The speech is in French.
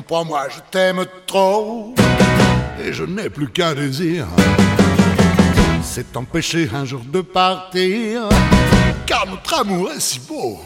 Comprends-moi, je t'aime trop, et je n'ai plus qu'un désir, c'est t'empêcher un jour de partir, car notre amour est si beau.